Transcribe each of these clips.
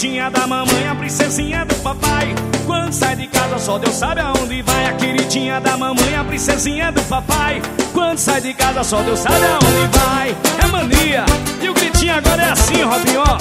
queridinha da mamãe, a princesinha do papai. Quando sai de casa só Deus sabe aonde vai. A queridinha da mamãe, a princesinha do papai. Quando sai de casa só Deus sabe aonde vai. É mania. E o gritinho agora é assim, Robinho, ó.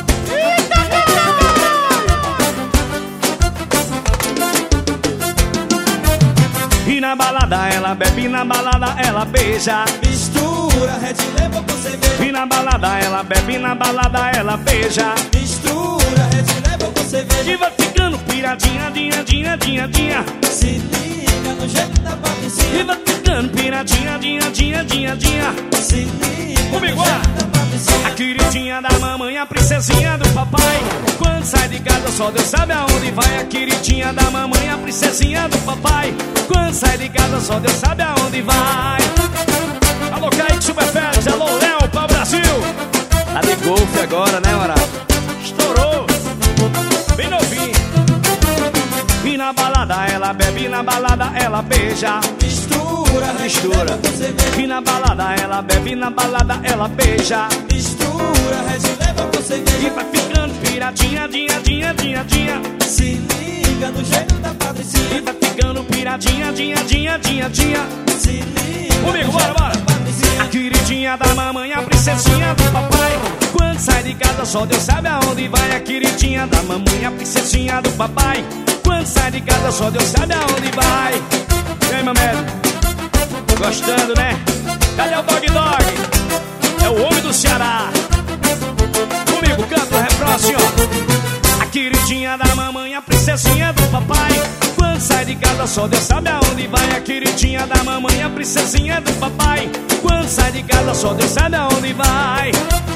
E na balada ela bebe, na balada ela beija. Mistura, Red Label com cerveja. E na balada ela bebe, na balada ela beija. Mistura, Red Label com cerveja. E vai ficando piradinha, dinha. Se liga no jeito da Patricinha. E vai ficando piradinha, dinha. Se liga Comigo, no jeito da Patricinha. a queridinha da mamãe, a princesinha do papai. Quando sai de casa só Deus sabe aonde vai. A queridinha da mamãe, a princesinha do papai. Quando sai de casa só Deus sabe aonde vai. Alô, Kaique Superférias, alô, Léo, para o Brasil. Tá de golfe agora, né, Horácio? Estourou, bem novinho. E na balada ela bebe, na balada ela beija. Mistura, Red Label com cerveja. E na balada ela bebe, na balada ela beija. Mistura, Red Label com E cerveja. vai ficando piradinha, dinha. Se liga no jeito da E Patricinha. vai ficando piradinha, dinha. Se liga Comigo, no jeito bora. da Patricinha. A queridinha da mamãe, a princesinha do papai. Quando sai de casa só Deus sabe aonde vai. A queridinha da mamãe, a princesinha do papai. Quando sai de casa só Deus sabe aonde vai. E aí, Mamed? Gostando, né? Cadê o Dog? É o homem do Ceará. Comigo, canta o refrão assim, ó. A queridinha da mamãe, a princesinha do papai. Quando sai de casa só Deus sabe aonde vai. A queridinha da mamãe, a princesinha do papai. Quando sai de casa só Deus sabe aonde vai.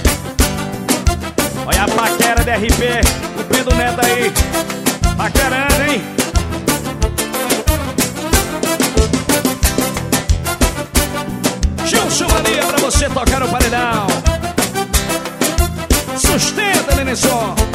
Olha a paquera da RP, o Pedro Neto aí. Paquerando, hein? Gilson Mania pra você tocar o paredão. Sustenta, Nenenson.